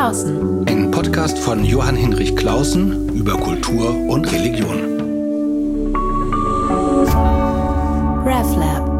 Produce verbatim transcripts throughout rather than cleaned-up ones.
Clausen. Ein Podcast von Johann Hinrich Clausen über Kultur und Religion. RefLab.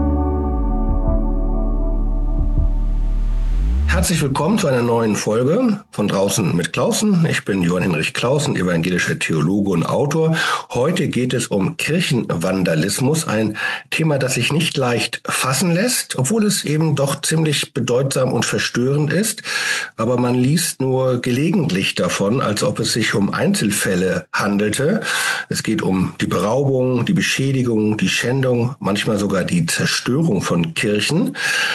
Herzlich willkommen zu einer neuen Folge von Draußen mit Clausen. Ich bin Johann Hinrich Clausen, evangelischer Theologe und Autor. Heute geht es um Kirchenvandalismus, ein Thema, das sich nicht leicht fassen lässt, obwohl es eben doch ziemlich bedeutsam und verstörend ist. Aber man liest nur gelegentlich davon, als ob es sich um Einzelfälle handelte. Es geht um die Beraubung, die Beschädigung, die Schändung, manchmal sogar die Zerstörung von Kirchen.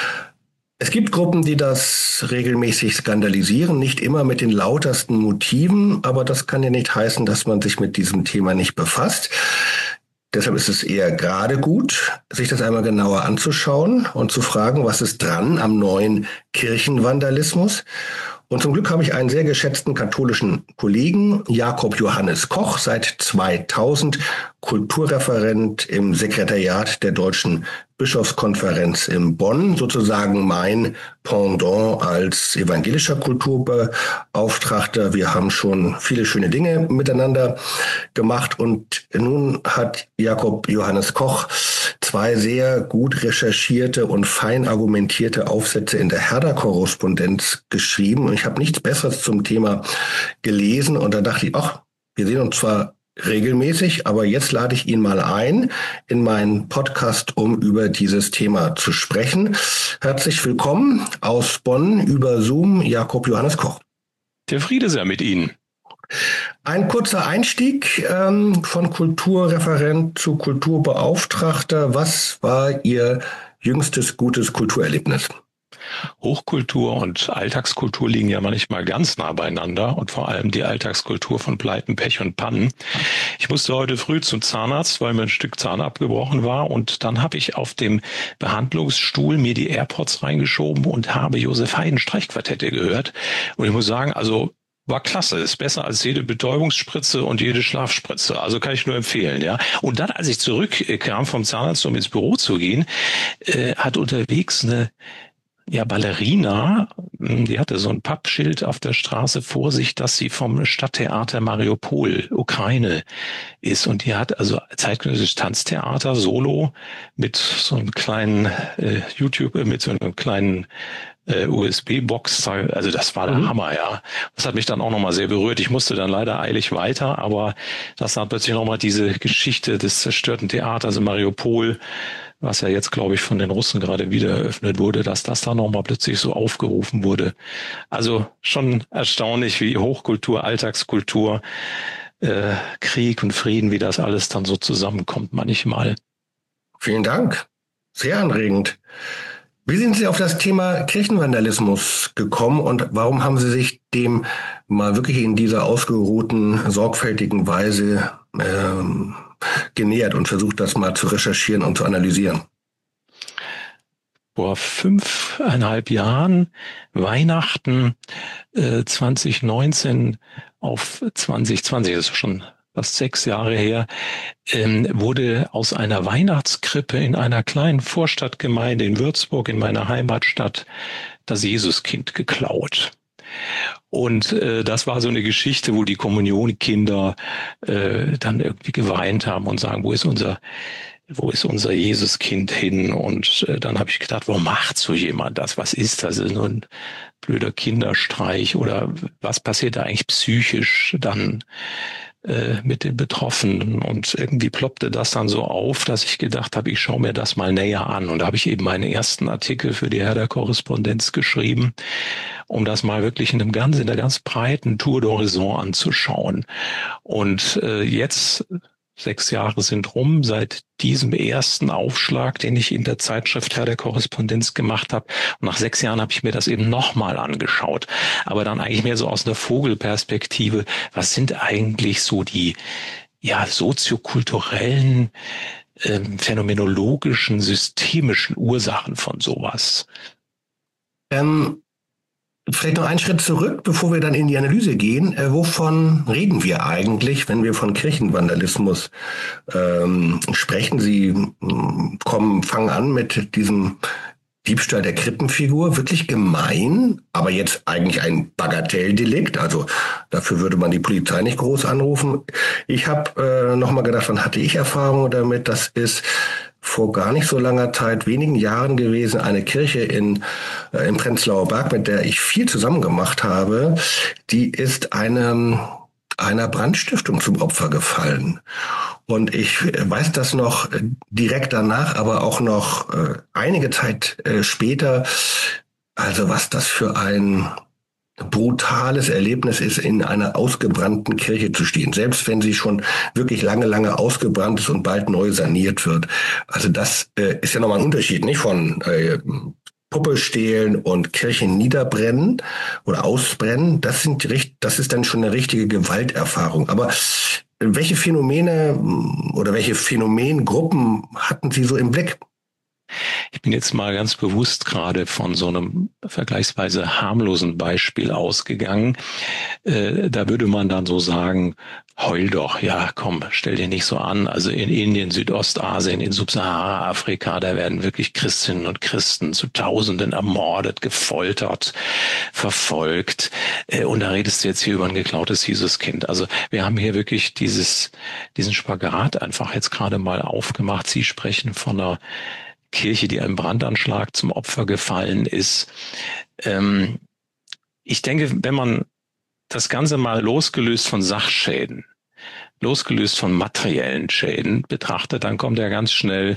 Es gibt Gruppen, die das regelmäßig skandalisieren, nicht immer mit den lautersten Motiven, aber das kann ja nicht heißen, dass man sich mit diesem Thema nicht befasst. Deshalb ist es eher gerade gut, sich das einmal genauer anzuschauen und zu fragen, was ist dran am neuen Kirchenvandalismus. Und zum Glück habe ich einen sehr geschätzten katholischen Kollegen, Jakob Johannes Koch, seit zweitausend Kulturreferent im Sekretariat der Deutschen Bischofskonferenz in Bonn, sozusagen mein Pendant als evangelischer Kulturbeauftragter. Wir haben schon viele schöne Dinge miteinander gemacht und nun hat Jakob Johannes Koch zwei sehr gut recherchierte und fein argumentierte Aufsätze in der Herder-Korrespondenz geschrieben und ich habe nichts Besseres zum Thema gelesen und da dachte ich, ach, wir sehen uns zwar regelmäßig, aber jetzt lade ich ihn mal ein in meinen Podcast, um über dieses Thema zu sprechen. Herzlich willkommen aus Bonn über Zoom, Jakob Johannes Koch. Der Friede sei mit Ihnen. Ein kurzer Einstieg ähm, von Kulturreferent zu Kulturbeauftragter. Was war Ihr jüngstes gutes Kulturerlebnis? Hochkultur und Alltagskultur liegen ja manchmal ganz nah beieinander und vor allem die Alltagskultur von Pleiten, Pech und Pannen. Ich musste heute früh zum Zahnarzt, weil mir ein Stück Zahn abgebrochen war und dann habe ich auf dem Behandlungsstuhl mir die AirPods reingeschoben und habe Josef Haydn Streichquartette gehört und ich muss sagen, also war klasse, ist besser als jede Betäubungsspritze und jede Schlafspritze. Also kann ich nur empfehlen, ja. Und dann, als ich zurückkam vom Zahnarzt, um ins Büro zu gehen, äh, hat unterwegs eine Ja, Ballerina, die hatte so ein Pappschild auf der Straße vor sich, dass sie vom Stadttheater Mariupol, Ukraine, ist. Und die hat also zeitgenössisches Tanztheater, Solo, mit so einem kleinen äh, YouTube, mit so einem kleinen äh, U S B-Box. Also das war der mhm. Hammer, ja. Das hat mich dann auch nochmal sehr berührt. Ich musste dann leider eilig weiter, aber das dann plötzlich nochmal diese Geschichte des zerstörten Theaters in Mariupol, was ja jetzt, glaube ich, von den Russen gerade wieder eröffnet wurde, dass das da nochmal plötzlich so aufgerufen wurde. Also schon erstaunlich, wie Hochkultur, Alltagskultur, äh, Krieg und Frieden, wie das alles dann so zusammenkommt manchmal. Vielen Dank. Sehr anregend. Wie sind Sie auf das Thema Kirchenvandalismus gekommen und warum haben Sie sich dem mal wirklich in dieser ausgeruhten, sorgfältigen Weise ähm, genähert und versucht, das mal zu recherchieren und zu analysieren? Vor fünfeinhalb Jahren, Weihnachten äh, zwanzig neunzehn auf zwanzig zwanzig, das ist schon fast sechs Jahre her, ähm, wurde aus einer Weihnachtskrippe in einer kleinen Vorstadtgemeinde in Würzburg, in meiner Heimatstadt, das Jesuskind geklaut. Und äh, das war so eine Geschichte, wo die Kommunionkinder äh, dann irgendwie geweint haben und sagen, wo ist unser, wo ist unser Jesuskind hin? Und äh, dann habe ich gedacht, warum macht so jemand das? Was ist das? Ist nur ein blöder Kinderstreich oder was passiert da eigentlich psychisch dann äh, mit den Betroffenen? Und irgendwie ploppte das dann so auf, dass ich gedacht habe, ich schaue mir das mal näher an. Und da habe ich eben meinen ersten Artikel für die Herder-Korrespondenz geschrieben, um das mal wirklich in einem ganz, in der ganz breiten Tour d'Horizon anzuschauen. Und äh, jetzt, sechs Jahre sind rum, seit diesem ersten Aufschlag, den ich in der Zeitschrift Herder-Korrespondenz gemacht habe. Und nach sechs Jahren habe ich mir das eben nochmal angeschaut. Aber dann eigentlich mehr so aus einer Vogelperspektive. Was sind eigentlich so die, ja, soziokulturellen, äh, phänomenologischen, systemischen Ursachen von sowas? Ähm Vielleicht noch einen Schritt zurück, bevor wir dann in die Analyse gehen. Äh, wovon reden wir eigentlich, wenn wir von Kirchenvandalismus ähm, sprechen? Sie mh, kommen, fangen an mit diesem Diebstahl der Krippenfigur, wirklich gemein, aber jetzt eigentlich ein Bagatelldelikt. Also dafür würde man die Polizei nicht groß anrufen. Ich habe äh, nochmal gedacht, wann hatte ich Erfahrung damit? Das ist vor gar nicht so langer Zeit, wenigen Jahren gewesen, eine Kirche in, äh, im Prenzlauer Berg, mit der ich viel zusammen gemacht habe. Die ist einem, einer Brandstiftung zum Opfer gefallen. Und ich weiß das noch direkt danach, aber auch noch äh, einige Zeit äh, später. Also was das für ein brutales Erlebnis ist, in einer ausgebrannten Kirche zu stehen, selbst wenn sie schon wirklich lange, lange ausgebrannt ist und bald neu saniert wird. Also das äh, ist ja nochmal ein Unterschied, nicht von äh, Puppe stehlen und Kirchen niederbrennen oder ausbrennen. Das sind das ist dann schon eine richtige Gewalterfahrung. Aber welche Phänomene oder welche Phänomengruppen hatten Sie so im Blick? Ich bin jetzt mal ganz bewusst gerade von so einem vergleichsweise harmlosen Beispiel ausgegangen. Äh, da würde man dann so sagen, heul doch, ja komm, stell dir nicht so an. Also in Indien, Südostasien, in Subsahara-Afrika, da werden wirklich Christinnen und Christen zu Tausenden ermordet, gefoltert, verfolgt. Äh, und da redest du jetzt hier über ein geklautes Jesuskind. Also wir haben hier wirklich dieses, diesen Spagat einfach jetzt gerade mal aufgemacht. Sie sprechen von einer Kirche, die einem Brandanschlag zum Opfer gefallen ist. Ähm, ich denke, wenn man das Ganze mal losgelöst von Sachschäden, losgelöst von materiellen Schäden betrachtet, dann kommt ja ganz schnell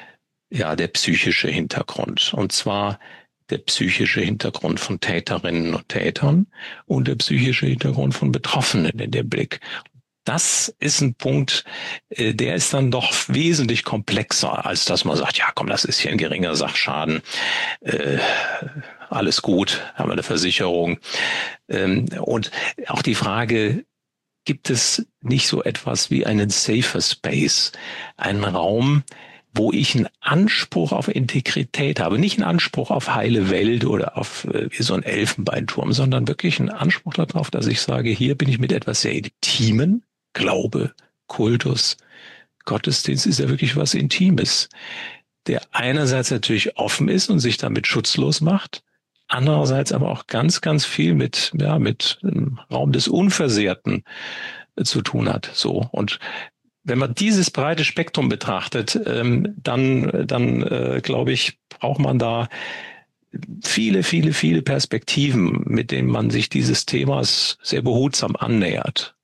ja der psychische Hintergrund. Und zwar der psychische Hintergrund von Täterinnen und Tätern und der psychische Hintergrund von Betroffenen in den Blick. Das ist ein Punkt, der ist dann doch wesentlich komplexer, als dass man sagt, ja komm, das ist hier ein geringer Sachschaden, äh, alles gut, haben wir eine Versicherung. Ähm, und auch die Frage, gibt es nicht so etwas wie einen safer Space, einen Raum, wo ich einen Anspruch auf Integrität habe, nicht einen Anspruch auf heile Welt oder auf äh, wie so ein Elfenbeinturm, sondern wirklich einen Anspruch darauf, dass ich sage, hier bin ich mit etwas sehr Intimen, Glaube, Kultus, Gottesdienst ist ja wirklich was Intimes, der einerseits natürlich offen ist und sich damit schutzlos macht, andererseits aber auch ganz, ganz viel mit, ja, mit dem Raum des Unversehrten äh, zu tun hat. So. Und wenn man dieses breite Spektrum betrachtet, ähm, dann, dann äh, glaube ich, braucht man da viele, viele, viele Perspektiven, mit denen man sich dieses Themas sehr behutsam annähert.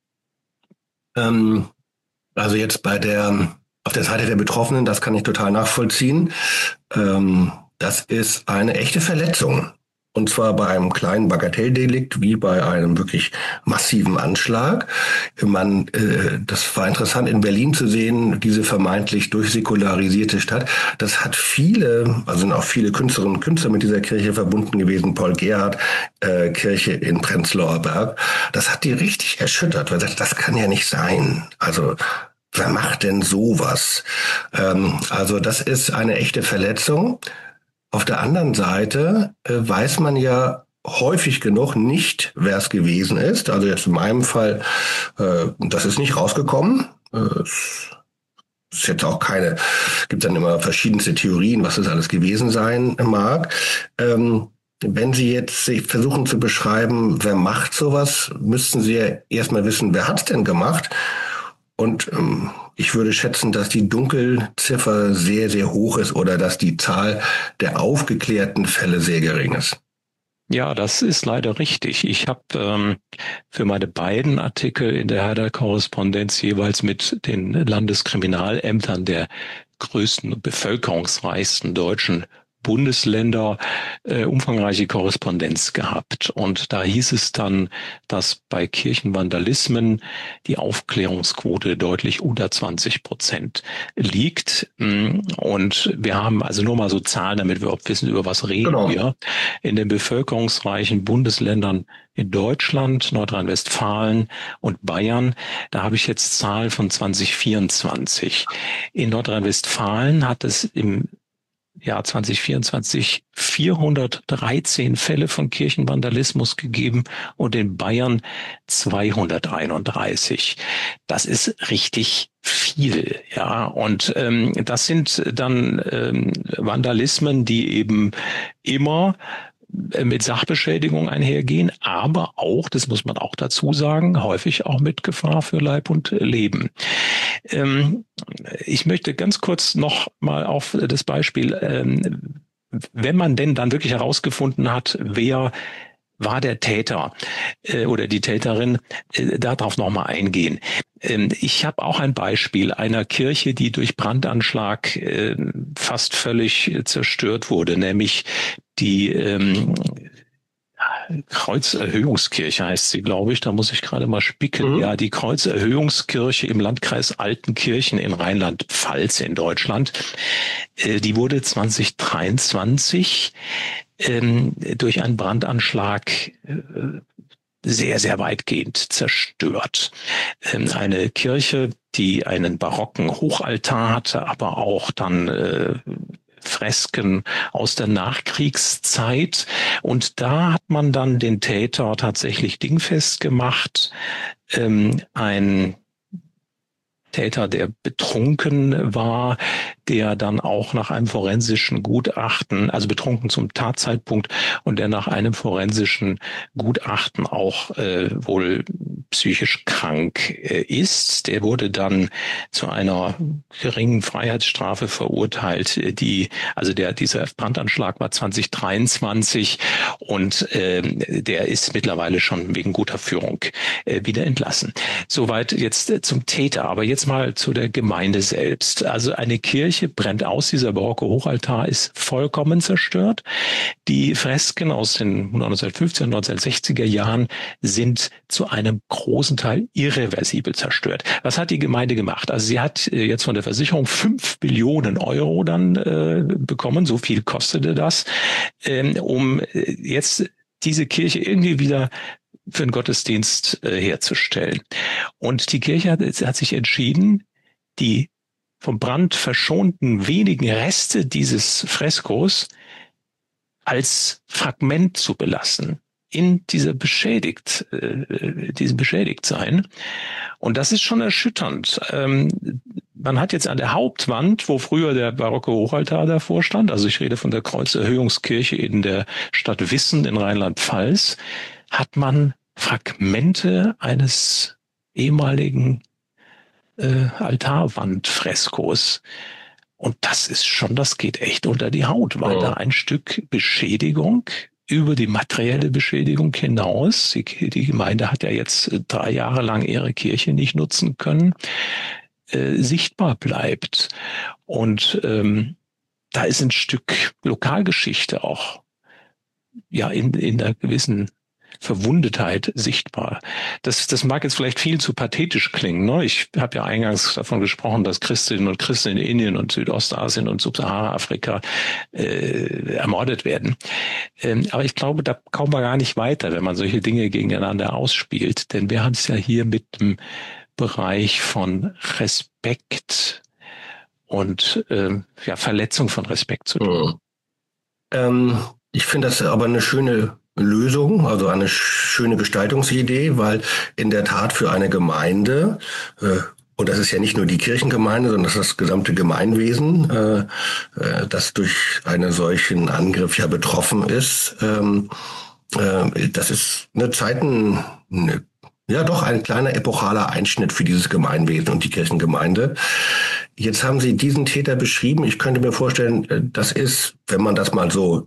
Ähm, also jetzt bei der, auf der Seite der Betroffenen, das kann ich total nachvollziehen. Ähm, das ist eine echte Verletzung. Und zwar bei einem kleinen Bagatelldelikt wie bei einem wirklich massiven Anschlag. Man, äh, das war interessant in Berlin zu sehen, diese vermeintlich durchsäkularisierte Stadt. Das hat viele, also sind auch viele Künstlerinnen und Künstler mit dieser Kirche verbunden gewesen. Paul Gerhardt, äh, Kirche in Prenzlauer Berg. Das hat die richtig erschüttert, weil das kann ja nicht sein. Also wer macht denn sowas? Ähm, also das ist eine echte Verletzung. Auf der anderen Seite äh, weiß man ja häufig genug nicht, wer es gewesen ist. Also jetzt in meinem Fall, äh, das ist nicht rausgekommen. Äh, es ist jetzt auch keine, gibt dann immer verschiedenste Theorien, was es alles gewesen sein mag. Ähm, wenn Sie jetzt sich versuchen zu beschreiben, wer macht sowas, müssten Sie ja erstmal wissen, wer hat es denn gemacht? Und ähm, ich würde schätzen, dass die Dunkelziffer sehr, sehr hoch ist oder dass die Zahl der aufgeklärten Fälle sehr gering ist. Ja, das ist leider richtig. Ich habe ähm, für meine beiden Artikel in der Herder-Korrespondenz jeweils mit den Landeskriminalämtern der größten und bevölkerungsreichsten deutschen Bundesländer äh, umfangreiche Korrespondenz gehabt. Und da hieß es dann, dass bei Kirchenvandalismen die Aufklärungsquote deutlich unter zwanzig Prozent liegt. Und wir haben also nur mal so Zahlen, damit wir überhaupt wissen, über was reden genau. wir. In den bevölkerungsreichen Bundesländern in Deutschland, Nordrhein-Westfalen und Bayern, da habe ich jetzt Zahlen von zwanzig vierundzwanzig. In Nordrhein-Westfalen hat es im Jahr zwanzig vierundzwanzig vierhundertdreizehn Fälle von Kirchenvandalismus gegeben und in Bayern zweihunderteinunddreißig. Das ist richtig viel, ja. Und ähm, das sind dann ähm, Vandalismen, die eben immer mit Sachbeschädigung einhergehen, aber auch, das muss man auch dazu sagen, häufig auch mit Gefahr für Leib und Leben. Ähm, ich möchte ganz kurz noch mal auf das Beispiel, ähm, wenn man denn dann wirklich herausgefunden hat, wer war der Täter äh, oder die Täterin, äh, darauf noch mal eingehen. Ähm, ich habe auch ein Beispiel einer Kirche, die durch Brandanschlag äh, fast völlig zerstört wurde, nämlich die ähm, Kreuzerhöhungskirche heißt sie, glaube ich. Da muss ich gerade mal spicken. Mhm. Ja, die Kreuzerhöhungskirche im Landkreis Altenkirchen in Rheinland-Pfalz in Deutschland. Äh, die wurde zwanzig dreiundzwanzig ähm, durch einen Brandanschlag äh, sehr, sehr weitgehend zerstört. Ähm, eine Kirche, die einen barocken Hochaltar hatte, aber auch dann äh, Fresken aus der Nachkriegszeit. Und da hat man dann den Täter tatsächlich dingfest gemacht. Ähm, ein Täter, der betrunken war, der dann auch nach einem forensischen Gutachten, also betrunken zum Tatzeitpunkt und der nach einem forensischen Gutachten auch äh, wohl psychisch krank äh, ist. Der wurde dann zu einer geringen Freiheitsstrafe verurteilt. Die, also der dieser Brandanschlag war zwanzig dreiundzwanzig und äh, der ist mittlerweile schon wegen guter Führung äh, wieder entlassen. Soweit jetzt äh, zum Täter. Aber jetzt mal zu der Gemeinde selbst. Also eine Kirche brennt aus, dieser barocke Hochaltar ist vollkommen zerstört. Die Fresken aus den neunzehnhundertfünfziger und neunzehnhundertsechziger Jahren sind zu einem großen Teil irreversibel zerstört. Was hat die Gemeinde gemacht? Also sie hat jetzt von der Versicherung fünf Billionen Euro dann äh, bekommen, so viel kostete das, ähm, um jetzt diese Kirche irgendwie wieder für einen Gottesdienst äh, herzustellen. Und die Kirche hat, hat sich entschieden, die vom Brand verschonten wenigen Reste dieses Freskos als Fragment zu belassen in dieser beschädigt, äh, diesem Beschädigtsein. Und das ist schon erschütternd. Ähm, man hat jetzt an der Hauptwand, wo früher der barocke Hochaltar davor stand, also ich rede von der Kreuzerhöhungskirche in der Stadt Wissen in Rheinland-Pfalz, hat man Fragmente eines ehemaligen äh, Altarwandfreskos. Und das ist schon, das geht echt unter die Haut, weil oh. da ein Stück Beschädigung über die materielle Beschädigung hinaus, die, die Gemeinde hat ja jetzt drei Jahre lang ihre Kirche nicht nutzen können, äh, sichtbar bleibt. Und ähm, da ist ein Stück Lokalgeschichte auch ja in, in einer gewissen Verwundetheit sichtbar. Das, das mag jetzt vielleicht viel zu pathetisch klingen. Ne? Ich habe ja eingangs davon gesprochen, dass Christinnen und Christen in Indien und Südostasien und Subsahara-Afrika äh, ermordet werden. Ähm, aber ich glaube, da kommen wir gar nicht weiter, wenn man solche Dinge gegeneinander ausspielt. Denn wir haben es ja hier mit dem Bereich von Respekt und äh, ja, Verletzung von Respekt zu tun. Mhm. Ähm, ich finde das aber eine schöne Lösung, also eine schöne Gestaltungsidee, weil in der Tat für eine Gemeinde, äh, und das ist ja nicht nur die Kirchengemeinde, sondern das ist das gesamte Gemeinwesen, äh, äh, das durch einen solchen Angriff ja betroffen ist, ähm, äh, das ist eine Zeiten, eine, ja doch ein kleiner epochaler Einschnitt für dieses Gemeinwesen und die Kirchengemeinde. Jetzt haben Sie diesen Täter beschrieben. Ich könnte mir vorstellen, das ist, wenn man das mal so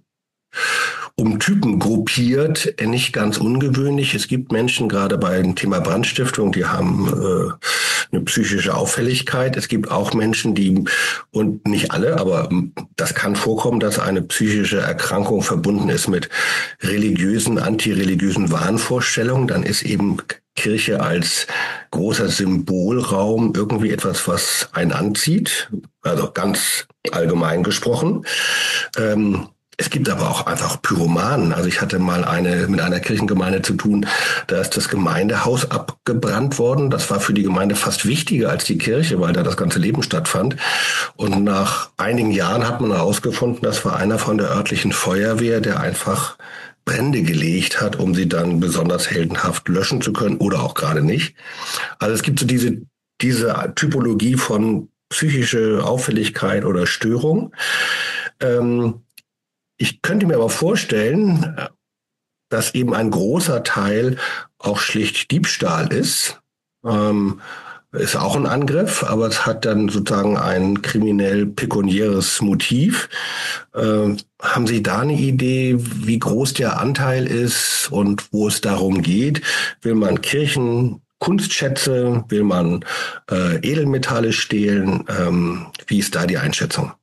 um Typen gruppiert, nicht ganz ungewöhnlich. Es gibt Menschen, gerade beim Thema Brandstiftung, die haben äh, eine psychische Auffälligkeit. Es gibt auch Menschen, die, und nicht alle, aber das kann vorkommen, dass eine psychische Erkrankung verbunden ist mit religiösen, antireligiösen Wahnvorstellungen. Dann ist eben Kirche als großer Symbolraum irgendwie etwas, was einen anzieht, also ganz allgemein gesprochen. Ähm, Es gibt aber auch einfach Pyromanen. Also ich hatte mal eine mit einer Kirchengemeinde zu tun, da ist das Gemeindehaus abgebrannt worden. Das war für die Gemeinde fast wichtiger als die Kirche, weil da das ganze Leben stattfand. Und nach einigen Jahren hat man herausgefunden, das war einer von der örtlichen Feuerwehr, der einfach Brände gelegt hat, um sie dann besonders heldenhaft löschen zu können oder auch gerade nicht. Also es gibt so diese, diese Typologie von psychische Auffälligkeit oder Störung. Ähm, Ich könnte mir aber vorstellen, dass eben ein großer Teil auch schlicht Diebstahl ist. Ähm, ist auch ein Angriff, aber es hat dann sozusagen ein kriminell-pekuniäres Motiv. Ähm, haben Sie da eine Idee, wie groß der Anteil ist und wo es darum geht? Will man Kirchen, Kunstschätze, will man äh, Edelmetalle stehlen? Ähm, wie ist da die Einschätzung?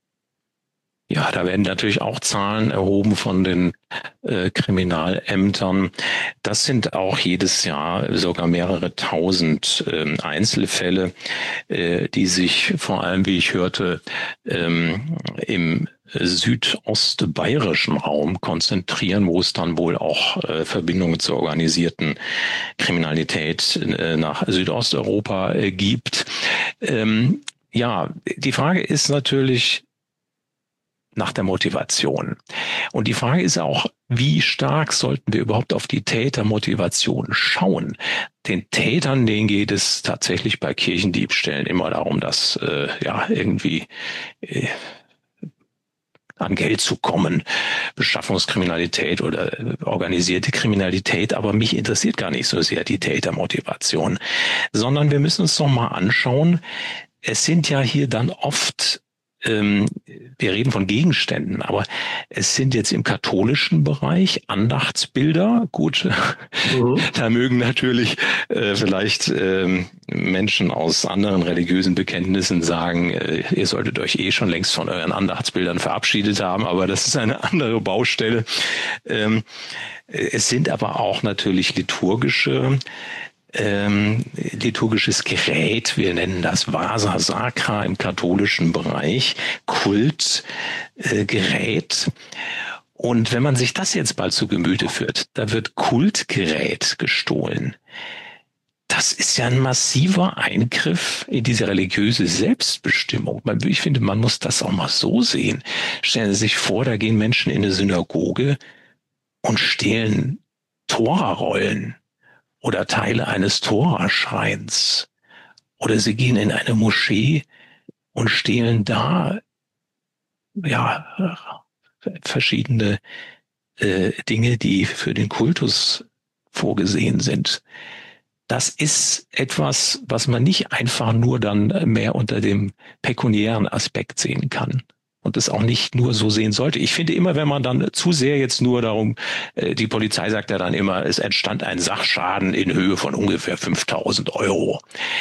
Ja, da werden natürlich auch Zahlen erhoben von den äh, Kriminalämtern. Das sind auch jedes Jahr sogar mehrere tausend äh, Einzelfälle, äh, die sich vor allem, wie ich hörte, ähm, im südostbayerischen Raum konzentrieren, wo es dann wohl auch äh, Verbindungen zur organisierten Kriminalität äh, nach Südosteuropa äh, gibt. Ähm, ja, die Frage ist natürlich nach der Motivation. Und die Frage ist auch, wie stark sollten wir überhaupt auf die Tätermotivation schauen? Den Tätern, denen geht es tatsächlich bei Kirchendiebstählen immer darum, dass äh, ja irgendwie äh, an Geld zu kommen, Beschaffungskriminalität oder äh, organisierte Kriminalität. Aber mich interessiert gar nicht so sehr die Tätermotivation, sondern wir müssen uns doch mal anschauen, es sind ja hier dann oft wir reden von Gegenständen, aber es sind jetzt im katholischen Bereich Andachtsbilder. Gut, mhm. Da mögen natürlich äh, vielleicht äh, Menschen aus anderen religiösen Bekenntnissen sagen, äh, ihr solltet euch eh schon längst von euren Andachtsbildern verabschiedet haben, aber das ist eine andere Baustelle. Ähm, es sind aber auch natürlich liturgische Ähm, liturgisches Gerät, wir nennen das Vasa Sacra im katholischen Bereich, Kultgerät. Äh, Und wenn man sich das jetzt mal zu Gemüte führt, da wird Kultgerät gestohlen. Das ist ja ein massiver Eingriff in diese religiöse Selbstbestimmung. Ich finde, man muss das auch mal so sehen. Stellen Sie sich vor, da gehen Menschen in eine Synagoge und stehlen Torarollen oder Teile eines Toraschreins. Oder sie gehen in eine Moschee und stehlen da ja verschiedene äh, Dinge, die für den Kultus vorgesehen sind. Das ist etwas, was man nicht einfach nur dann mehr unter dem pekuniären Aspekt sehen kann. Und das auch nicht nur so sehen sollte. Ich finde immer, wenn man dann zu sehr jetzt nur darum, äh, die Polizei sagt ja dann immer, es entstand ein Sachschaden in Höhe von ungefähr fünftausend Euro.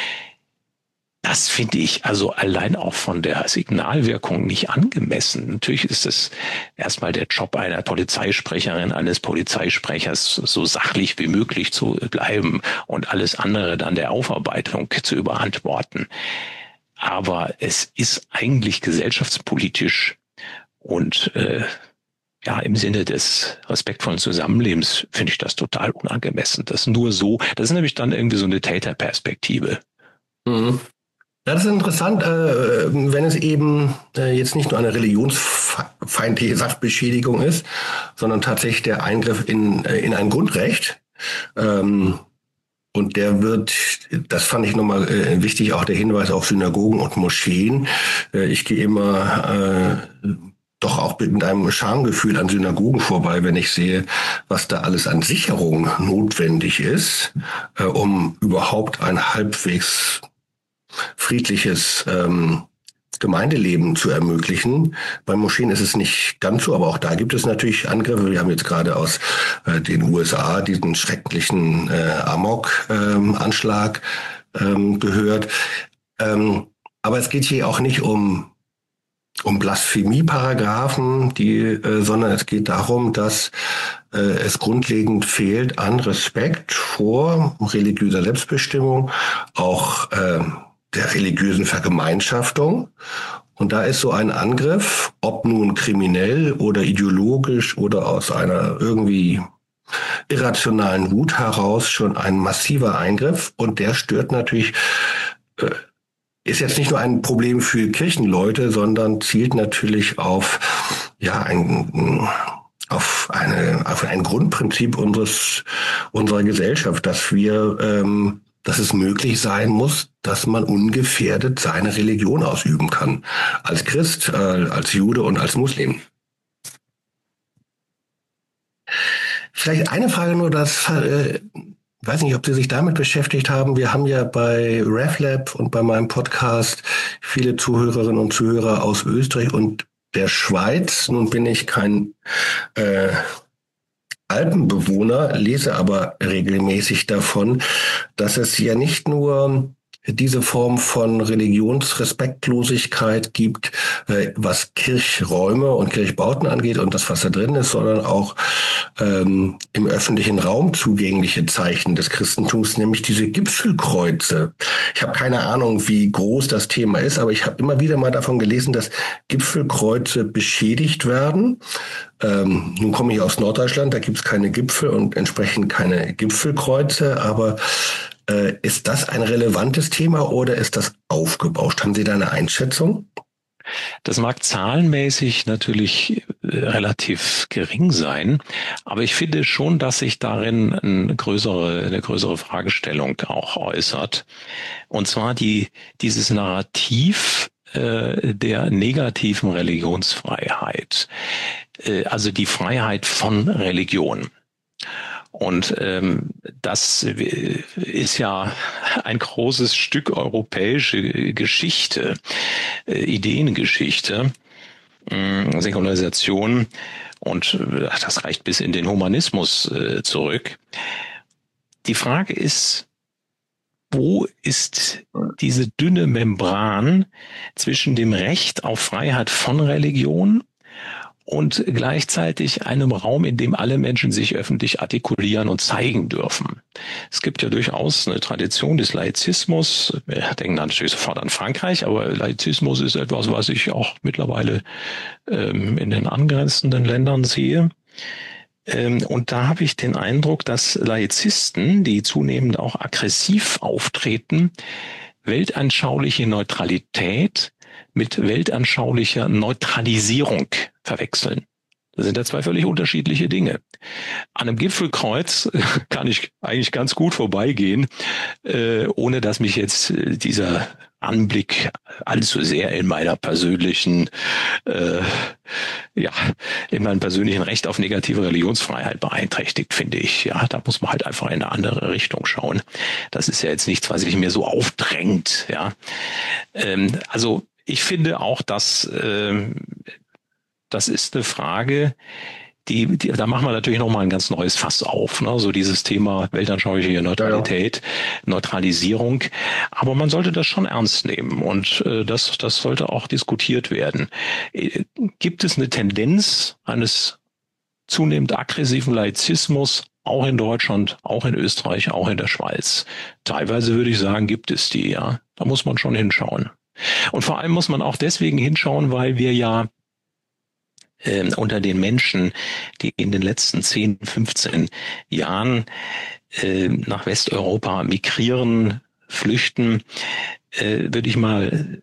Das finde ich also allein auch von der Signalwirkung nicht angemessen. Natürlich ist es erstmal der Job einer Polizeisprecherin, eines Polizeisprechers, so sachlich wie möglich zu bleiben und alles andere dann der Aufarbeitung zu überantworten. Aber es ist eigentlich gesellschaftspolitisch und äh, ja im Sinne des respektvollen Zusammenlebens finde ich das total unangemessen. Das nur so, das ist nämlich dann irgendwie so eine Täterperspektive. Mhm. Ja, das ist interessant, äh, wenn es eben äh, jetzt nicht nur eine religionsfeindliche Sachbeschädigung ist, sondern tatsächlich der Eingriff in, äh, in ein Grundrecht. Ähm, Und der wird, das fand ich nochmal äh, wichtig, auch der Hinweis auf Synagogen und Moscheen. Äh, ich gehe immer äh, doch auch mit einem Schamgefühl an Synagogen vorbei, wenn ich sehe, was da alles an Sicherung notwendig ist, äh, um überhaupt ein halbwegs friedliches ähm, Gemeindeleben zu ermöglichen. Bei Moscheen ist es nicht ganz so, aber auch da gibt es natürlich Angriffe. Wir haben jetzt gerade aus äh, den U S A diesen schrecklichen äh, Amok-Anschlag ähm, gehört. Ähm, aber es geht hier auch nicht um um Blasphemie-Paragraphen, die, äh, sondern es geht darum, dass äh, es grundlegend fehlt an Respekt vor religiöser Selbstbestimmung, auch äh, der religiösen Vergemeinschaftung Und da ist so ein Angriff, ob nun kriminell oder ideologisch oder aus einer irgendwie irrationalen Wut heraus, schon ein massiver Eingriff. Und der stört natürlich, äh, ist jetzt nicht nur ein Problem für Kirchenleute, sondern zielt natürlich auf, ja, ein, auf eine, auf ein Grundprinzip unseres, unserer Gesellschaft, dass wir, ähm, dass es möglich sein muss, dass man ungefährdet seine Religion ausüben kann. Als Christ, äh, als Jude und als Muslim. Vielleicht eine Frage nur, dass, äh, ich weiß nicht, ob Sie sich damit beschäftigt haben. Wir haben ja bei RefLab und bei meinem Podcast viele Zuhörerinnen und Zuhörer aus Österreich und der Schweiz. Nun bin ich kein äh, Alpenbewohner, lese aber regelmäßig davon, dass es ja nicht nur diese Form von Religionsrespektlosigkeit gibt, äh, was Kirchräume und Kirchbauten angeht und das, was da drin ist, sondern auch ähm, im öffentlichen Raum zugängliche Zeichen des Christentums, nämlich diese Gipfelkreuze. Ich habe keine Ahnung, wie groß das Thema ist, aber ich habe immer wieder mal davon gelesen, dass Gipfelkreuze beschädigt werden. Ähm, nun komme ich aus Norddeutschland, da gibt es keine Gipfel und entsprechend keine Gipfelkreuze, aber Äh, ist das ein relevantes Thema oder ist das aufgebauscht? Haben Sie da eine Einschätzung? Das mag zahlenmäßig natürlich äh, relativ gering sein, aber ich finde schon, dass sich darin eine größere, eine größere Fragestellung auch äußert. Und zwar die, dieses Narrativ äh, der negativen Religionsfreiheit, äh, also die Freiheit von Religion. Und ähm, das ist ja ein großes Stück europäische Geschichte, äh, Ideengeschichte, äh, Säkularisation, und äh, das reicht bis in den Humanismus äh, zurück. Die Frage ist, wo ist diese dünne Membran zwischen dem Recht auf Freiheit von Religion und gleichzeitig einem Raum, in dem alle Menschen sich öffentlich artikulieren und zeigen dürfen. Es gibt ja durchaus eine Tradition des Laizismus. Wir denken natürlich sofort an Frankreich, aber Laizismus ist etwas, was ich auch mittlerweile ähm, in den angrenzenden Ländern sehe. Ähm, und da habe ich den Eindruck, dass Laizisten, die zunehmend auch aggressiv auftreten, weltanschauliche Neutralität mit weltanschaulicher Neutralisierung verwechseln. Das sind ja zwei völlig unterschiedliche Dinge. An einem Gipfelkreuz kann ich eigentlich ganz gut vorbeigehen, äh, ohne dass mich jetzt äh, dieser Anblick allzu sehr in meiner persönlichen, äh, ja, in meinem persönlichen Recht auf negative Religionsfreiheit beeinträchtigt, finde ich. Ja, da muss man halt einfach in eine andere Richtung schauen. Das ist ja jetzt nichts, was sich mir so aufdrängt. Ja, ähm, also ich finde auch, dass ähm, das ist eine Frage, die, die da machen wir natürlich nochmal ein ganz neues Fass auf, ne? So dieses Thema weltanschauliche Neutralität, ja, ja. Neutralisierung. Aber man sollte das schon ernst nehmen und äh, das, das sollte auch diskutiert werden. Äh, gibt es eine Tendenz eines zunehmend aggressiven Laizismus, auch in Deutschland, auch in Österreich, auch in der Schweiz? Teilweise würde ich sagen, gibt es die, ja. Da muss man schon hinschauen. Und vor allem muss man auch deswegen hinschauen, weil wir ja äh, unter den Menschen, die in den letzten zehn, fünfzehn Jahren äh, nach Westeuropa migrieren, flüchten, äh, würde ich mal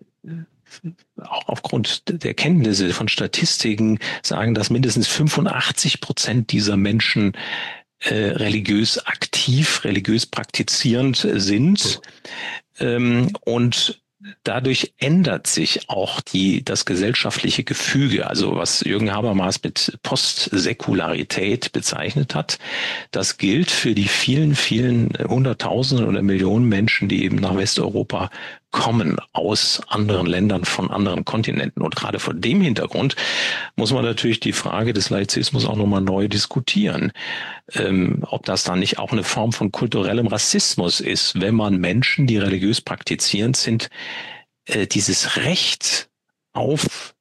auch aufgrund der Kenntnisse von Statistiken sagen, dass mindestens fünfundachtzig Prozent dieser Menschen äh, religiös aktiv, religiös praktizierend sind. Ähm, und dadurch ändert sich auch die, das gesellschaftliche Gefüge, also was Jürgen Habermas mit Postsäkularität bezeichnet hat. Das gilt für die vielen, vielen Hunderttausenden oder Millionen Menschen, die eben nach Westeuropa kommen aus anderen Ländern, von anderen Kontinenten. Und gerade vor dem Hintergrund muss man natürlich die Frage des Laizismus auch nochmal neu diskutieren. Ähm, ob das dann nicht auch eine Form von kulturellem Rassismus ist, wenn man Menschen, die religiös praktizierend sind, äh, dieses Recht auf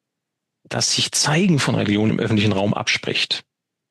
das sich Zeigen von Religion im öffentlichen Raum abspricht.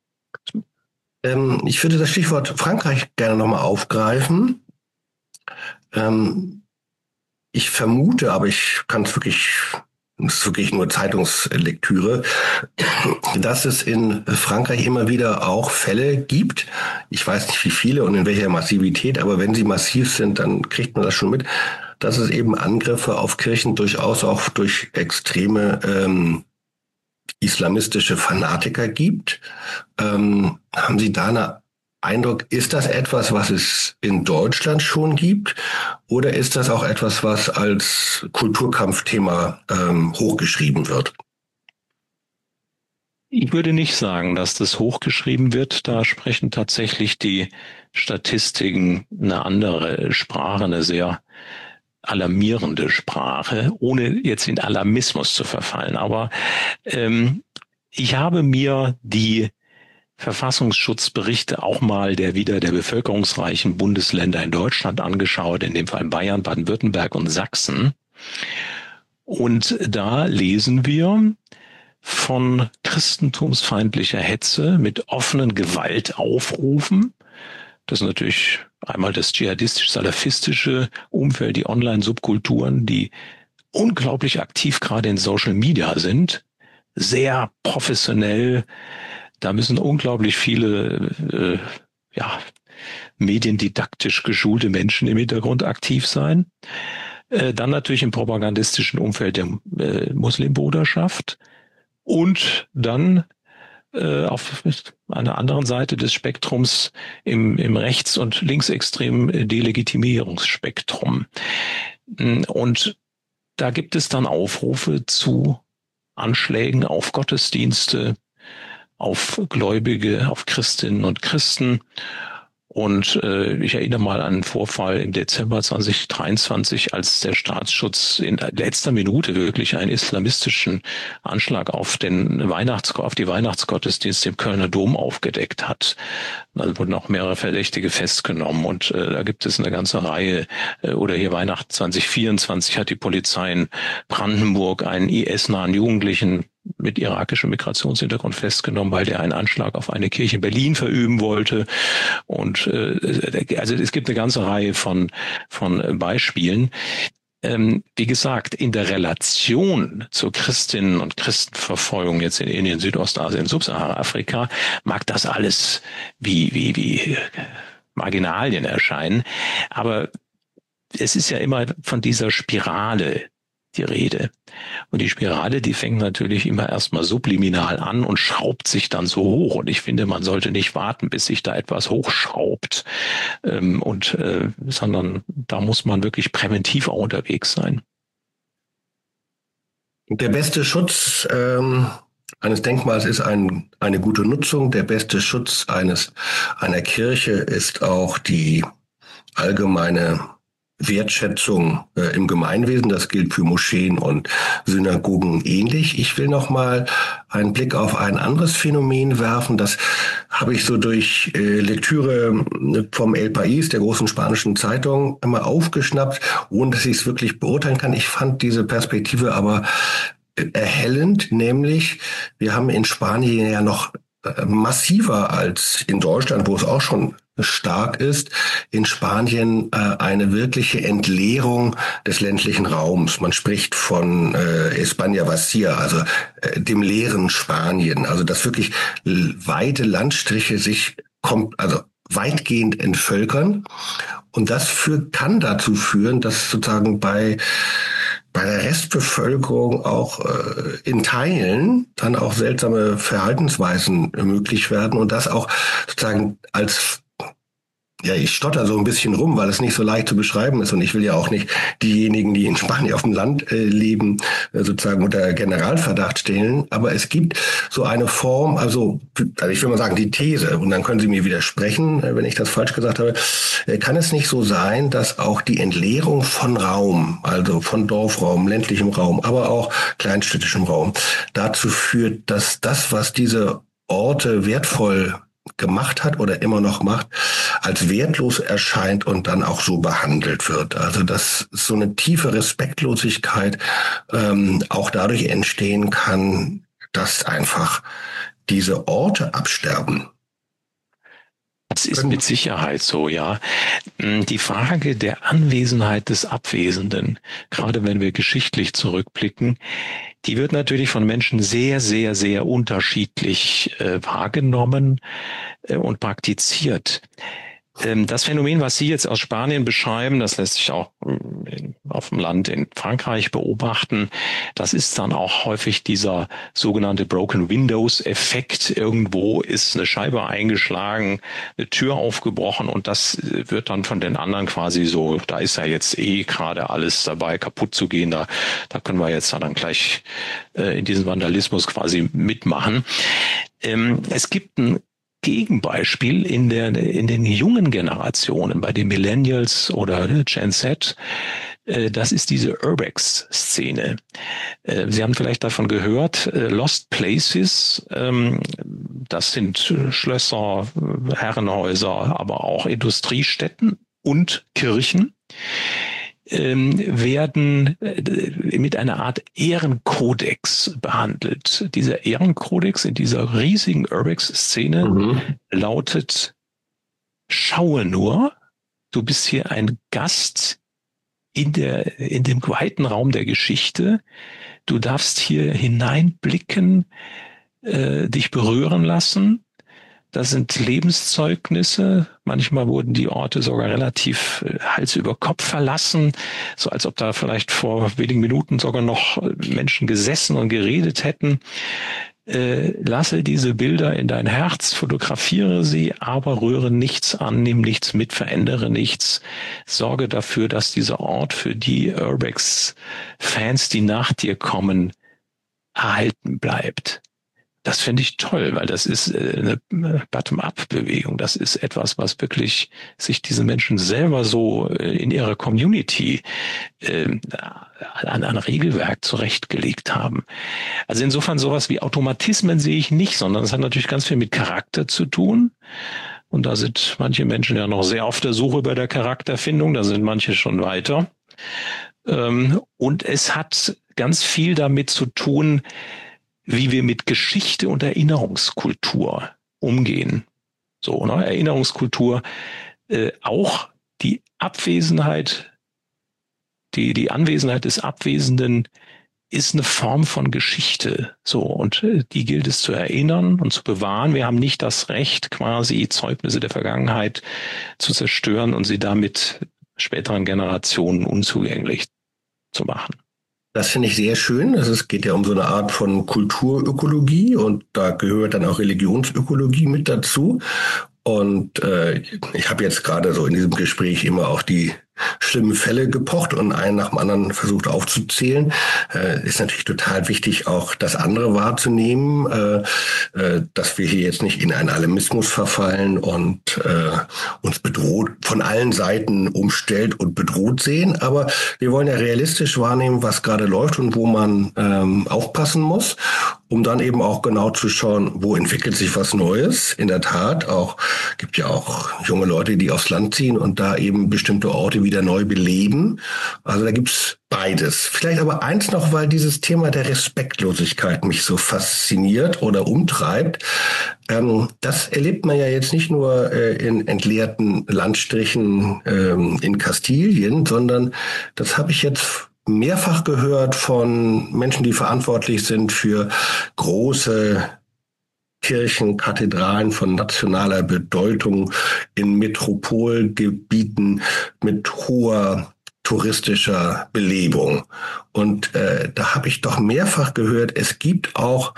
Ähm, ich würde das Stichwort Frankreich gerne nochmal aufgreifen. Ähm, Ich vermute, aber ich kann es wirklich das ist wirklich nur Zeitungslektüre, dass es in Frankreich immer wieder auch Fälle gibt. Ich weiß nicht, wie viele und in welcher Massivität, aber wenn sie massiv sind, dann kriegt man das schon mit, dass es eben Angriffe auf Kirchen durchaus auch durch extreme ähm, islamistische Fanatiker gibt. Ähm, haben Sie da einen Eindruck, ist das etwas, was es in Deutschland schon gibt, oder ist das auch etwas, was als Kulturkampfthema ähm, hochgeschrieben wird? Ich würde nicht sagen, dass das hochgeschrieben wird. Da sprechen tatsächlich die Statistiken eine andere Sprache, eine sehr alarmierende Sprache, ohne jetzt in Alarmismus zu verfallen. Aber ähm, ich habe mir die Verfassungsschutzberichte auch mal der wieder der bevölkerungsreichen Bundesländer in Deutschland angeschaut, in dem Fall Bayern, Baden-Württemberg und Sachsen. Und da lesen wir von christentumsfeindlicher Hetze mit offenen Gewaltaufrufen. Das ist natürlich einmal das dschihadistisch-salafistische Umfeld, die Online-Subkulturen, die unglaublich aktiv gerade in Social Media sind, sehr professionell. Da müssen unglaublich viele äh, ja, mediendidaktisch geschulte Menschen im Hintergrund aktiv sein. Äh, dann natürlich im propagandistischen Umfeld der äh, Muslimbruderschaft und dann äh, auf einer anderen Seite des Spektrums im, im rechts- und linksextremen Delegitimierungsspektrum. Und da gibt es dann Aufrufe zu Anschlägen auf Gottesdienste, auf Gläubige, auf Christinnen und Christen. Und äh, ich erinnere mal an einen Vorfall im Dezember zwanzig dreiundzwanzig, als der Staatsschutz in letzter Minute wirklich einen islamistischen Anschlag auf den Weihnachts auf die Weihnachtsgottesdienste im Kölner Dom aufgedeckt hat. Da wurden auch mehrere Verdächtige festgenommen und äh, da gibt es eine ganze Reihe. Äh, oder hier Weihnachten zwanzig vierundzwanzig hat die Polizei in Brandenburg einen I S-nahen Jugendlichen mit irakischem Migrationshintergrund festgenommen, weil der einen Anschlag auf eine Kirche in Berlin verüben wollte. Und äh, also es gibt eine ganze Reihe von von Beispielen. Ähm, wie gesagt, in der Relation zur Christinnen- und Christenverfolgung jetzt in Indien, Südostasien, Subsahara-Afrika mag das alles wie wie wie Marginalien erscheinen. Aber es ist ja immer von dieser Spirale die Rede. Und die Spirale, die fängt natürlich immer erstmal subliminal an und schraubt sich dann so hoch. Und ich finde, man sollte nicht warten, bis sich da etwas hochschraubt, ähm, und, äh, sondern da muss man wirklich präventiv auch unterwegs sein. Der beste Schutz ähm, eines Denkmals ist ein, eine gute Nutzung. Der beste Schutz eines einer Kirche ist auch die allgemeine Wertschätzung äh, im Gemeinwesen. Das gilt für Moscheen und Synagogen ähnlich. Ich will noch mal einen Blick auf ein anderes Phänomen werfen. Das habe ich so durch äh, Lektüre vom El País, der großen spanischen Zeitung, immer aufgeschnappt, ohne dass ich es wirklich beurteilen kann. Ich fand diese Perspektive aber erhellend, nämlich wir haben in Spanien ja noch äh, massiver als in Deutschland, wo es auch schon stark ist, in Spanien äh, eine wirkliche Entleerung des ländlichen Raums. Man spricht von äh, España vacía, also äh, dem leeren Spanien. Also dass wirklich weite Landstriche sich kommt, also weitgehend entvölkern. Und das für, kann dazu führen, dass sozusagen bei bei der Restbevölkerung auch äh, in Teilen dann auch seltsame Verhaltensweisen möglich werden und das auch sozusagen als Ja, ich stotter so ein bisschen rum, weil es nicht so leicht zu beschreiben ist und ich will ja auch nicht diejenigen, die in Spanien auf dem Land äh, leben, äh, sozusagen unter Generalverdacht stellen. Aber es gibt so eine Form, also, also ich will mal sagen, die These, und dann können Sie mir widersprechen, äh, wenn ich das falsch gesagt habe, äh, kann es nicht so sein, dass auch die Entleerung von Raum, also von Dorfraum, ländlichem Raum, aber auch kleinstädtischem Raum, dazu führt, dass das, was diese Orte wertvoll gemacht hat oder immer noch macht, als wertlos erscheint und dann auch so behandelt wird. Also dass so eine tiefe Respektlosigkeit ähm, auch dadurch entstehen kann, dass einfach diese Orte absterben. Das ist mit Sicherheit so, ja. Die Frage der Anwesenheit des Abwesenden, gerade wenn wir geschichtlich zurückblicken, die wird natürlich von Menschen sehr, sehr, sehr unterschiedlich äh, wahrgenommen äh, und praktiziert. Das Phänomen, was Sie jetzt aus Spanien beschreiben, das lässt sich auch auf dem Land in Frankreich beobachten. Das ist dann auch häufig dieser sogenannte Broken Windows Effekt. Irgendwo ist eine Scheibe eingeschlagen, eine Tür aufgebrochen und das wird dann von den anderen quasi so, da ist ja jetzt eh gerade alles dabei, kaputt zu gehen. Da, da können wir jetzt dann gleich äh, in diesen Vandalismus quasi mitmachen. Ähm, es gibt ein Gegenbeispiel in der in den jungen Generationen, bei den Millennials oder Gen Z, das ist diese Urbex-Szene. Sie haben vielleicht davon gehört, Lost Places, das sind Schlösser, Herrenhäuser, aber auch Industriestätten und Kirchen, werden mit einer Art Ehrenkodex behandelt. Dieser Ehrenkodex in dieser riesigen Urbex-Szene mhm. lautet: Schaue nur, du bist hier ein Gast in der, in dem weiten Raum der Geschichte. Du darfst hier hineinblicken, äh, dich berühren lassen. Das sind Lebenszeugnisse. Manchmal wurden die Orte sogar relativ Hals über Kopf verlassen, so als ob da vielleicht vor wenigen Minuten sogar noch Menschen gesessen und geredet hätten. Äh, lasse diese Bilder in dein Herz, fotografiere sie, aber rühre nichts an, nimm nichts mit, verändere nichts. Sorge dafür, dass dieser Ort für die Urbex-Fans, die nach dir kommen, erhalten bleibt. Das finde ich toll, weil das ist eine Bottom-up-Bewegung. Das ist etwas, was wirklich sich diese Menschen selber so in ihrer Community äh, an ein Regelwerk zurechtgelegt haben. Also insofern sowas wie Automatismen sehe ich nicht, sondern es hat natürlich ganz viel mit Charakter zu tun. Und da sind manche Menschen ja noch sehr auf der Suche bei der Charakterfindung, da sind manche schon weiter. Ähm, und es hat ganz viel damit zu tun, wie wir mit Geschichte und Erinnerungskultur umgehen. So, ne? Erinnerungskultur, äh, auch die Abwesenheit, die, die Anwesenheit des Abwesenden ist eine Form von Geschichte. So, und äh, die gilt es zu erinnern und zu bewahren. Wir haben nicht das Recht, quasi Zeugnisse der Vergangenheit zu zerstören und sie damit späteren Generationen unzugänglich zu machen. Das finde ich sehr schön. Es geht ja um so eine Art von Kulturökologie und da gehört dann auch Religionsökologie mit dazu. Und äh, ich habe jetzt gerade so in diesem Gespräch immer auf die schlimmen Fälle gepocht und einen nach dem anderen versucht aufzuzählen. Äh, ist natürlich total wichtig, auch das andere wahrzunehmen, äh, äh, dass wir hier jetzt nicht in einen Alarmismus verfallen und äh, uns bedroht, von allen Seiten umstellt und bedroht sehen. Aber wir wollen ja realistisch wahrnehmen, was gerade läuft und wo man ähm, aufpassen muss, um dann eben auch genau zu schauen, wo entwickelt sich was Neues. In der Tat, auch gibt ja auch junge Leute, die aufs Land ziehen und da eben bestimmte Orte wieder neu beleben. Also da gibt's beides. Vielleicht aber eins noch, weil dieses Thema der Respektlosigkeit mich so fasziniert oder umtreibt. Ähm, das erlebt man ja jetzt nicht nur äh, in entleerten Landstrichen ähm, in Kastilien, sondern das habe ich jetzt mehrfach gehört von Menschen, die verantwortlich sind für große Kirchen, Kathedralen von nationaler Bedeutung in Metropolgebieten mit hoher touristischer Belebung. Und äh, da habe ich doch mehrfach gehört, es gibt auch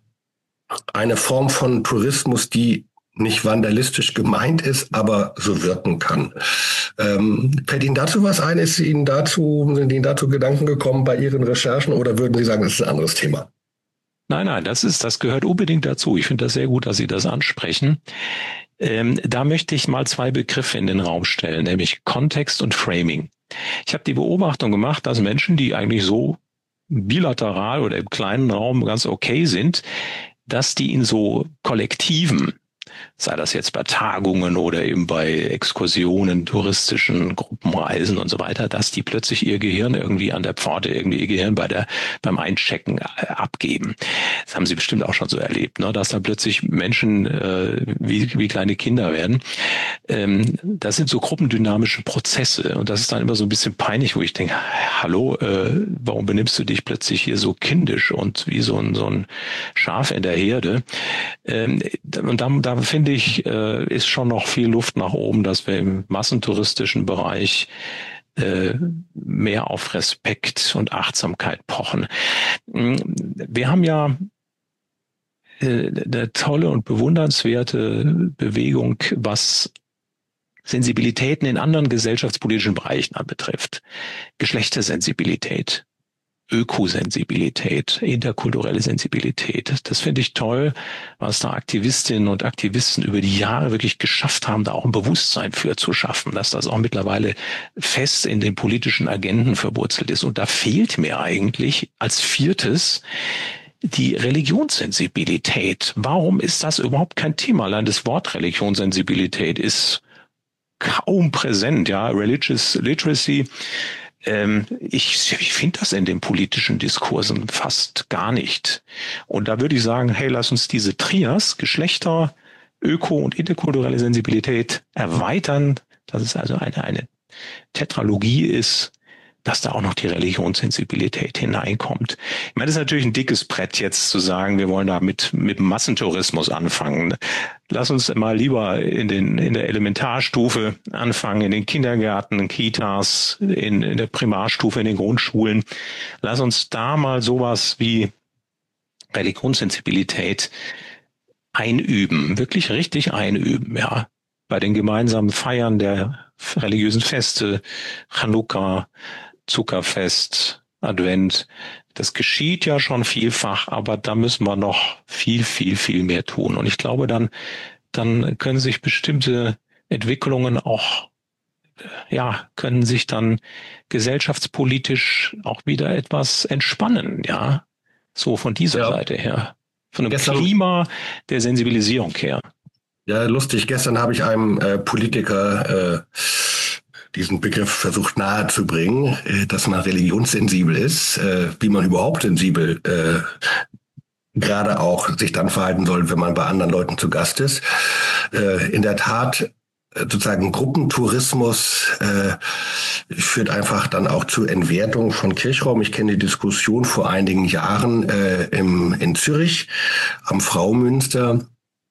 eine Form von Tourismus, die nicht vandalistisch gemeint ist, aber so wirken kann. Ähm, fällt Ihnen dazu was ein? Ist Ihnen dazu, sind Ihnen dazu Gedanken gekommen bei Ihren Recherchen oder würden Sie sagen, das ist ein anderes Thema? Nein, nein, das ist, das gehört unbedingt dazu. Ich finde das sehr gut, dass Sie das ansprechen. Ähm, da möchte ich mal zwei Begriffe in den Raum stellen, nämlich Kontext und Framing. Ich habe die Beobachtung gemacht, dass Menschen, die eigentlich so bilateral oder im kleinen Raum ganz okay sind, dass die in so Kollektiven sei das jetzt bei Tagungen oder eben bei Exkursionen, touristischen Gruppenreisen und so weiter, dass die plötzlich ihr Gehirn irgendwie an der Pforte, irgendwie ihr Gehirn bei der, beim Einchecken abgeben. Das haben Sie bestimmt auch schon so erlebt, ne? Dass da plötzlich Menschen äh, wie, wie kleine Kinder werden. Ähm, das sind so gruppendynamische Prozesse und das ist dann immer so ein bisschen peinlich, wo ich denke, hallo, äh, warum benimmst du dich plötzlich hier so kindisch und wie so ein, so ein Schaf in der Herde? Ähm, und da, da finde ich, äh, ist schon noch viel Luft nach oben, dass wir im massentouristischen Bereich äh, mehr auf Respekt und Achtsamkeit pochen. Wir haben ja äh, eine tolle und bewundernswerte Bewegung, was Sensibilitäten in anderen gesellschaftspolitischen Bereichen anbetrifft. Geschlechtersensibilität, Ökosensibilität, interkulturelle Sensibilität. Das finde ich toll, was da Aktivistinnen und Aktivisten über die Jahre wirklich geschafft haben, da auch ein Bewusstsein für zu schaffen, dass das auch mittlerweile fest in den politischen Agenden verwurzelt ist. Und da fehlt mir eigentlich als viertes die Religionssensibilität. Warum ist das überhaupt kein Thema? Allein das Wort Religionssensibilität ist kaum präsent, ja, Religious Literacy. Ähm, ich ich finde das in den politischen Diskursen fast gar nicht. Und da würde ich sagen, hey, lass uns diese Trias, Geschlechter, Öko- und interkulturelle Sensibilität erweitern, dass es also eine, eine Tetralogie ist, dass da auch noch die Religionssensibilität hineinkommt. Ich meine, das ist natürlich ein dickes Brett jetzt zu sagen, wir wollen da mit, mit Massentourismus anfangen. Lass uns mal lieber in den, in der Elementarstufe anfangen, in den Kindergärten, Kitas, in, in der Primarstufe, in den Grundschulen. Lass uns da mal sowas wie Religionssensibilität einüben, wirklich richtig einüben, ja. Bei den gemeinsamen Feiern der religiösen Feste, Chanukka, Zuckerfest, Advent. Das geschieht ja schon vielfach, aber da müssen wir noch viel, viel, viel mehr tun. Und ich glaube, dann, dann können sich bestimmte Entwicklungen auch, ja, können sich dann gesellschaftspolitisch auch wieder etwas entspannen, ja. So von dieser ja. Seite her. Von dem Gestern, Klima der Sensibilisierung her. Ja, lustig. Gestern habe ich einem äh, Politiker äh, diesen Begriff versucht nahezubringen, äh, dass man religionssensibel ist, äh, wie man überhaupt sensibel äh, gerade auch sich dann verhalten soll, wenn man bei anderen Leuten zu Gast ist. Äh, in der Tat, sozusagen Gruppentourismus äh, führt einfach dann auch zur Entwertung von Kirchraum. Ich kenne die Diskussion vor einigen Jahren äh, im, in Zürich am Fraumünster,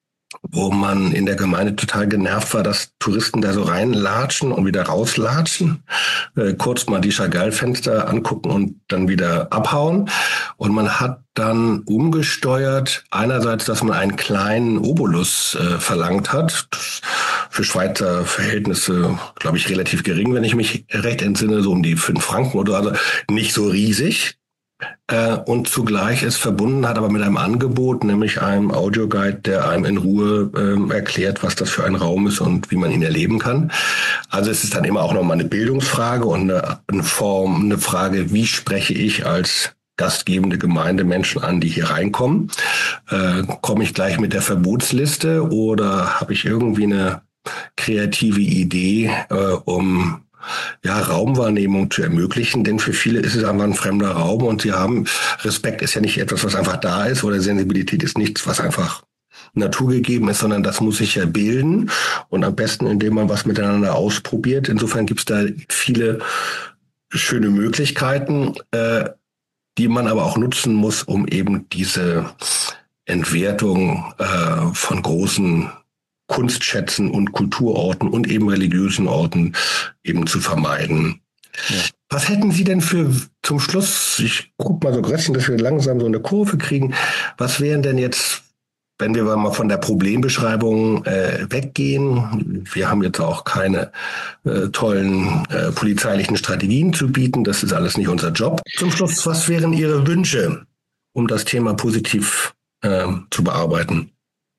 wo man in der Gemeinde total genervt war, dass Touristen da so reinlatschen und wieder rauslatschen, äh, kurz mal die Chagall-Fenster angucken und dann wieder abhauen. Und man hat dann umgesteuert, einerseits, dass man einen kleinen Obolus äh, verlangt hat, das für Schweizer Verhältnisse, glaube ich, relativ gering, wenn ich mich recht entsinne, so um die fünf Franken oder so, also nicht so riesig. Äh, und zugleich es verbunden hat, aber mit einem Angebot, nämlich einem Audioguide, der einem in Ruhe ähm, erklärt, was das für ein Raum ist und wie man ihn erleben kann. Also es ist dann immer auch nochmal eine Bildungsfrage und eine, eine Form, eine Frage, wie spreche ich als gastgebende Gemeinde Menschen an, die hier reinkommen? Äh, komme ich gleich mit der Verbotsliste oder habe ich irgendwie eine kreative Idee, äh, um ja, Raumwahrnehmung zu ermöglichen, denn für viele ist es einfach ein fremder Raum und sie haben, Respekt ist ja nicht etwas, was einfach da ist oder Sensibilität ist nichts, was einfach naturgegeben ist, sondern das muss sich ja bilden und am besten, indem man was miteinander ausprobiert. Insofern gibt es da viele schöne Möglichkeiten, äh, die man aber auch nutzen muss, um eben diese Entwertung äh, von großen Kunstschätzen und Kulturorten und eben religiösen Orten eben zu vermeiden. Ja. Was hätten Sie denn für zum Schluss, ich gucke mal so Größchen, dass wir langsam so eine Kurve kriegen, was wären denn jetzt, wenn wir mal von der Problembeschreibung äh, weggehen, wir haben jetzt auch keine äh, tollen äh, polizeilichen Strategien zu bieten, das ist alles nicht unser Job. Zum Schluss, was wären Ihre Wünsche, um das Thema positiv äh, zu bearbeiten?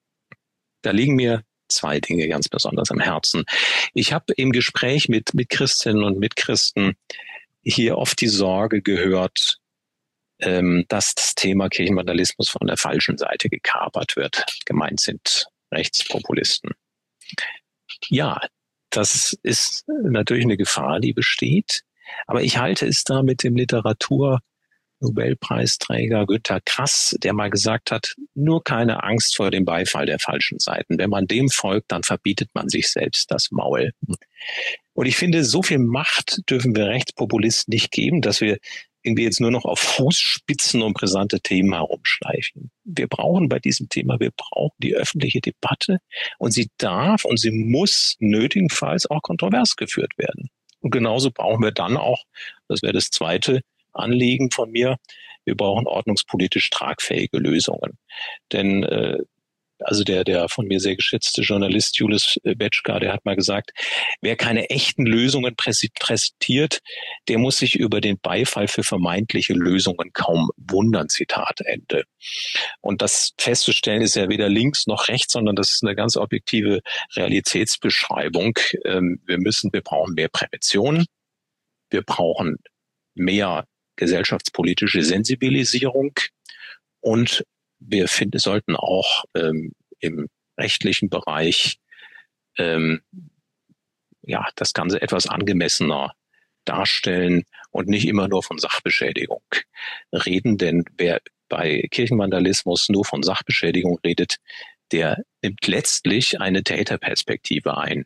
Da liegen mir zwei Dinge ganz besonders am Herzen. Ich habe im Gespräch mit mit Christinnen und Mitchristen hier oft die Sorge gehört, ähm, dass das Thema Kirchenvandalismus von der falschen Seite gekapert wird. Gemeint sind Rechtspopulisten. Ja, das ist natürlich eine Gefahr, die besteht. Aber ich halte es da mit dem Literatur-Nobelpreisträger Günter Grass, der mal gesagt hat, nur keine Angst vor dem Beifall der falschen Seiten. Wenn man dem folgt, dann verbietet man sich selbst das Maul. Und ich finde, so viel Macht dürfen wir Rechtspopulisten nicht geben, dass wir irgendwie jetzt nur noch auf Fußspitzen um brisante Themen herumschleifen. Wir brauchen bei diesem Thema, wir brauchen die öffentliche Debatte und sie darf und sie muss nötigenfalls auch kontrovers geführt werden. Und genauso brauchen wir dann auch, das wäre das zweite Anliegen von mir, wir brauchen ordnungspolitisch tragfähige Lösungen. Denn äh, also der der von mir sehr geschätzte Journalist Julius Betschka, der hat mal gesagt, wer keine echten Lösungen präsentiert, der muss sich über den Beifall für vermeintliche Lösungen kaum wundern, Zitat Ende. Und das festzustellen ist ja weder links noch rechts, sondern das ist eine ganz objektive Realitätsbeschreibung. Wir müssen, wir brauchen mehr Prävention, wir brauchen mehr gesellschaftspolitische Sensibilisierung und wir finden, sollten auch ähm, im rechtlichen Bereich ähm, ja das Ganze etwas angemessener darstellen und nicht immer nur von Sachbeschädigung reden. Denn wer bei Kirchenvandalismus nur von Sachbeschädigung redet, der nimmt letztlich eine Täterperspektive ein.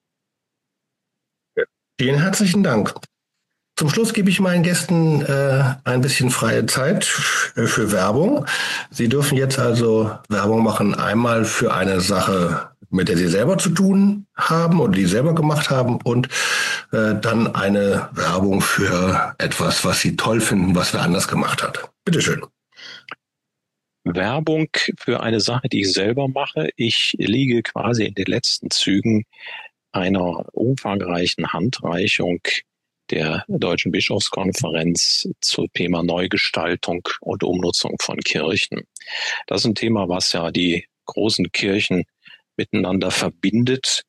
Vielen herzlichen Dank. Zum Schluss gebe ich meinen Gästen äh, ein bisschen freie Zeit f- für Werbung. Sie dürfen jetzt also Werbung machen, einmal für eine Sache, mit der Sie selber zu tun haben oder die Sie selber gemacht haben und äh, dann eine Werbung für etwas, was Sie toll finden, was wer anders gemacht hat. Bitteschön. Werbung für eine Sache, die ich selber mache. Ich liege quasi in den letzten Zügen einer umfangreichen Handreichung der Deutschen Bischofskonferenz zum Thema Neugestaltung und Umnutzung von Kirchen. Das ist ein Thema, was ja die großen Kirchen miteinander verbindet.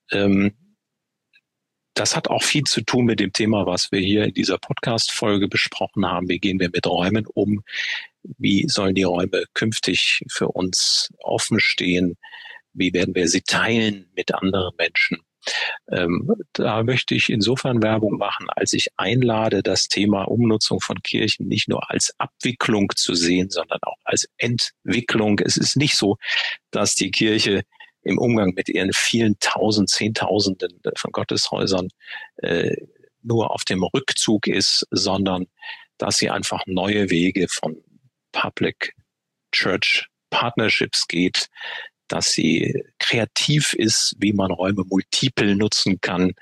Das hat auch viel zu tun mit dem Thema, was wir hier in dieser Podcast-Folge besprochen haben. Wie gehen wir mit Räumen um? Wie sollen die Räume künftig für uns offen stehen? Wie werden wir sie teilen mit anderen Menschen? Ähm, da möchte ich insofern Werbung machen, als ich einlade, das Thema Umnutzung von Kirchen nicht nur als Abwicklung zu sehen, sondern auch als Entwicklung. Es ist nicht so, dass die Kirche im Umgang mit ihren vielen Tausend, Zehntausenden von Gotteshäusern äh, nur auf dem Rückzug ist, sondern dass sie einfach neue Wege von Public Church Partnerships geht, dass sie kreativ ist, wie man Räume multiple nutzen kann.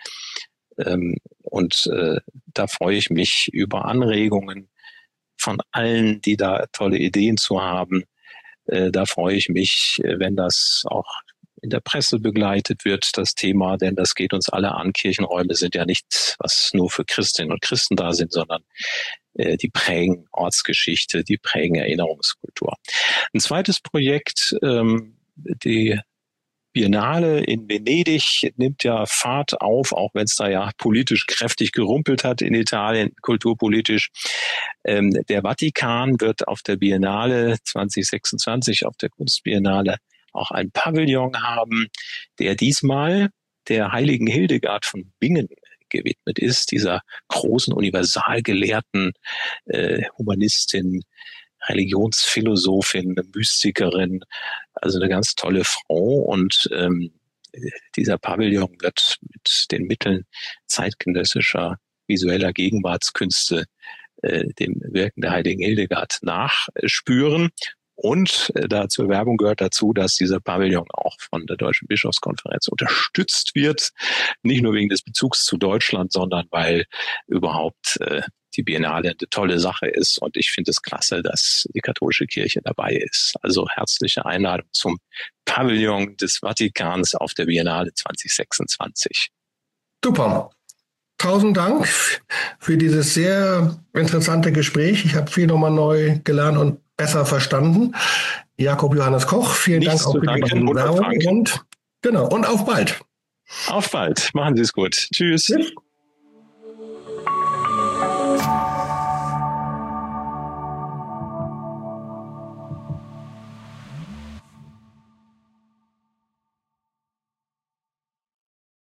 Und da freue ich mich über Anregungen von allen, die da tolle Ideen zu haben. Da freue ich mich, wenn das auch in der Presse begleitet wird, das Thema, denn das geht uns alle an. Kirchenräume sind ja nicht, was nur für Christinnen und Christen da sind, sondern die prägen Ortsgeschichte, die prägen Erinnerungskultur. Ein zweites Projekt, die Biennale in Venedig nimmt ja Fahrt auf, auch wenn es da ja politisch kräftig gerumpelt hat in Italien, kulturpolitisch. Ähm, der Vatikan wird auf der Biennale zwanzig sechsundzwanzig, auf der Kunstbiennale, auch ein Pavillon haben, der diesmal der heiligen Hildegard von Bingen gewidmet ist, dieser großen Universalgelehrten, äh, Humanistin, Religionsphilosophin, Mystikerin, also eine ganz tolle Frau. Und ähm, dieser Pavillon wird mit den Mitteln zeitgenössischer visueller Gegenwartskünste äh, dem Wirken der heiligen Hildegard nachspüren. Und äh, da zur Werbung gehört dazu, dass dieser Pavillon auch von der Deutschen Bischofskonferenz unterstützt wird. Nicht nur wegen des Bezugs zu Deutschland, sondern weil überhaupt äh, die Biennale eine tolle Sache ist. Und ich finde es klasse, dass die katholische Kirche dabei ist. Also herzliche Einladung zum Pavillon des Vatikans auf der Biennale zwanzig sechsundzwanzig. Super. Tausend Dank für dieses sehr interessante Gespräch. Ich habe viel nochmal neu gelernt und besser verstanden. Jakob Johannes Koch, vielen Nichts Dank auch für danken, die Werbung. Und, genau, und auf bald. Auf bald. Machen Sie es gut. Tschüss. Tschüss.